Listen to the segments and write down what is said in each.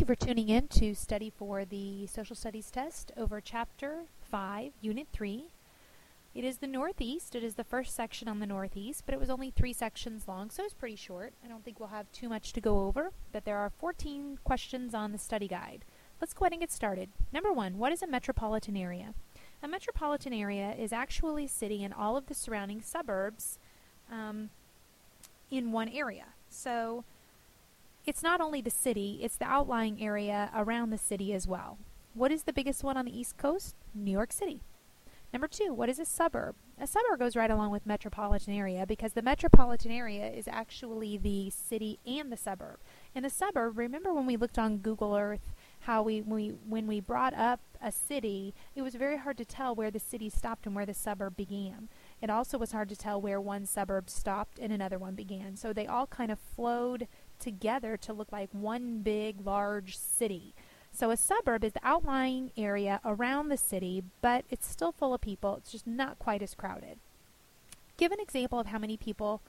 for tuning in to study for the Social Studies test over Chapter 5, Unit 3. It is the Northeast. It is the first section on the Northeast, but it was only 3 sections long, so it's pretty short. I don't think we'll have too much to go over, but there are 14 questions on the study guide. Let's go ahead and get started. Number 1, what is a metropolitan area? A metropolitan area is actually a city and all of the surrounding suburbs in one area. So it's not only the city, it's the outlying area around the city as well. What is the biggest one on the East Coast? New York City. Number 2, what is a suburb? A suburb goes right along with metropolitan area because the metropolitan area is actually the city and the suburb. And the suburb, remember when we looked on Google Earth, how when we brought up a city, it was very hard to tell where the city stopped and where the suburb began. It also was hard to tell where one suburb stopped and another one began. So they all kind of flowed together to look like one big, large city. So a suburb is the outlying area around the city, but it's still full of people. It's just not quite as crowded. Give an example of how many people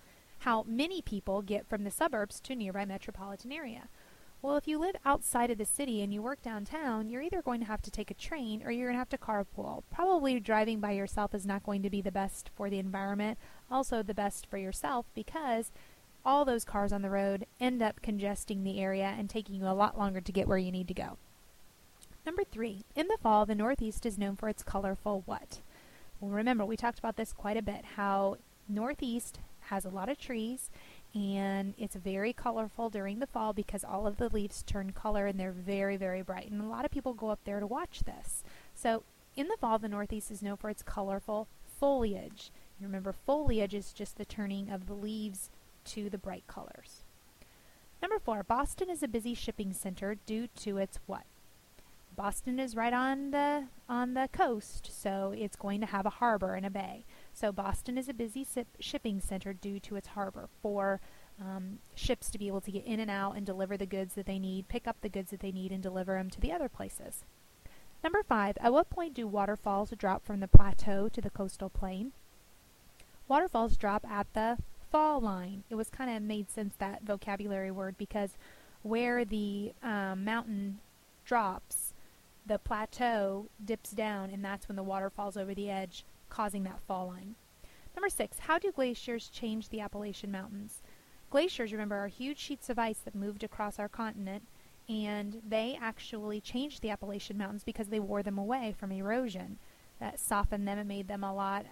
get from the suburbs to nearby metropolitan area. Well, if you live outside of the city and you work downtown, you're either going to have to take a train or you're going to have to carpool. Probably driving by yourself is not going to be the best for the environment, also the best for yourself because all those cars on the road end up congesting the area and taking you a lot longer to get where you need to go. Number 3, in the fall, the Northeast is known for its colorful what? Well, remember, we talked about this quite a bit, how Northeast has a lot of trees and it's very colorful during the fall because all of the leaves turn color and they're very, very bright. And a lot of people go up there to watch this. So in the fall, the Northeast is known for its colorful foliage. And remember, foliage is just the turning of the leaves to the bright colors. Number 4, Boston is a busy shipping center due to its what? Boston is right on the coast, so it's going to have a harbor and a bay. So Boston is a busy shipping center due to its harbor for ships to be able to get in and out and deliver the goods that they need, pick up the goods that they need, and deliver them to the other places. Number 5, at what point do waterfalls drop from the plateau to the coastal plain? Waterfalls drop at the fall line. It was kind of made sense, that vocabulary word, because where the mountain drops, the plateau dips down, and that's when the water falls over the edge, causing that fall line. Number 6, how do glaciers change the Appalachian Mountains? Glaciers, remember, are huge sheets of ice that moved across our continent, and they actually changed the Appalachian Mountains because they wore them away from erosion. That softened them and made them a lot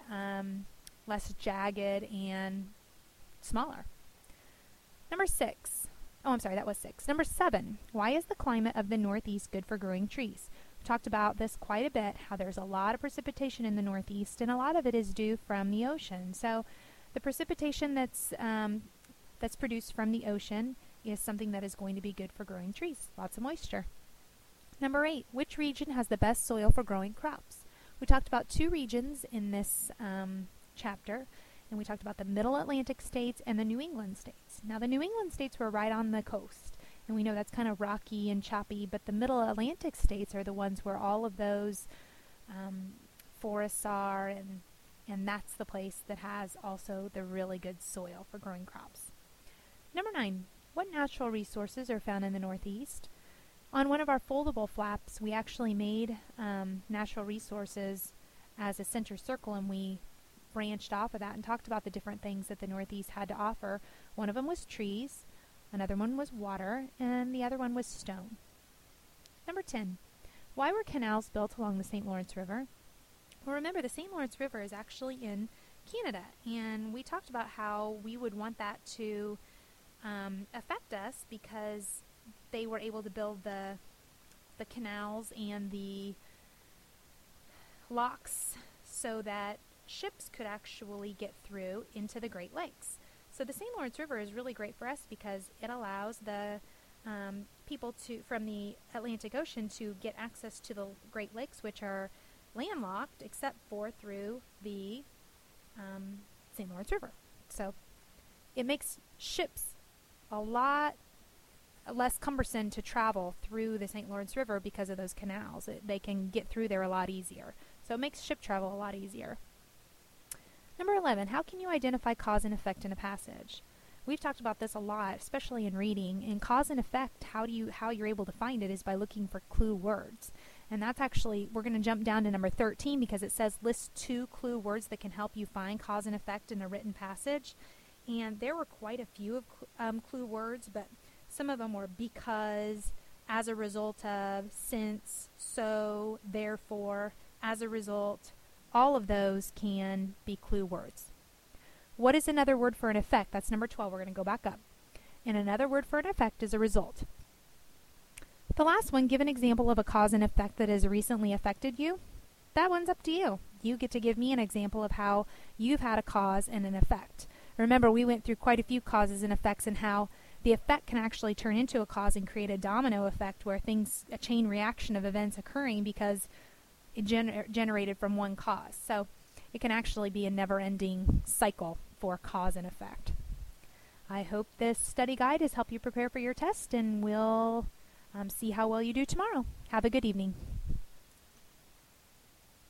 less jagged and smaller. Number 6. Oh, I'm sorry, that was 6. Number 7. Why is the climate of the Northeast good for growing trees? We talked about this quite a bit, how there's a lot of precipitation in the Northeast, and a lot of it is due from the ocean. So the precipitation that's produced from the ocean is something that is going to be good for growing trees. Lots of moisture. Number 8. Which region has the best soil for growing crops? We talked about 2 regions in this chapter. And we talked about the Middle Atlantic states and the New England states. Now, the New England states were right on the coast, and we know that's kind of rocky and choppy, but the Middle Atlantic states are the ones where all of those forests are, and that's the place that has also the really good soil for growing crops. Number 9, what natural resources are found in the Northeast? On one of our foldable flaps, we actually made natural resources as a center circle, and we branched off of that and talked about the different things that the Northeast had to offer. One of them was trees, another one was water, and the other one was stone. Number 10, why were canals built along the St. Lawrence River? Well, remember, the St. Lawrence River is actually in Canada, and we talked about how we would want that to affect us because they were able to build the canals and the locks so that ships could actually get through into the Great Lakes. So the St. Lawrence River is really great for us because it allows the people from the Atlantic Ocean to get access to the Great Lakes, which are landlocked except for through the St. Lawrence River. So it makes ships a lot less cumbersome to travel through the St. Lawrence River because of those canals. They can get through there a lot easier. So it makes ship travel a lot easier. Number 11, how can you identify cause and effect in a passage? We've talked about this a lot, especially in reading. And cause and effect, how you're able to find it is by looking for clue words. And that's actually, we're going to jump down to number 13 because it says list 2 clue words that can help you find cause and effect in a written passage. And there were quite a few of clue words, but some of them were because, as a result of, since, so, therefore, as a result. All of those can be clue words. What is another word for an effect? That's number 12. We're going to go back up. And another word for an effect is a result. The last one, give an example of a cause and effect that has recently affected you. That one's up to you. You get to give me an example of how you've had a cause and an effect. Remember, we went through quite a few causes and effects and how the effect can actually turn into a cause and create a domino effect where a chain reaction of events occurring because it generated from one cause. So it can actually be a never-ending cycle for cause and effect. I hope this study guide has helped you prepare for your test, and we'll see how well you do tomorrow. Have a good evening.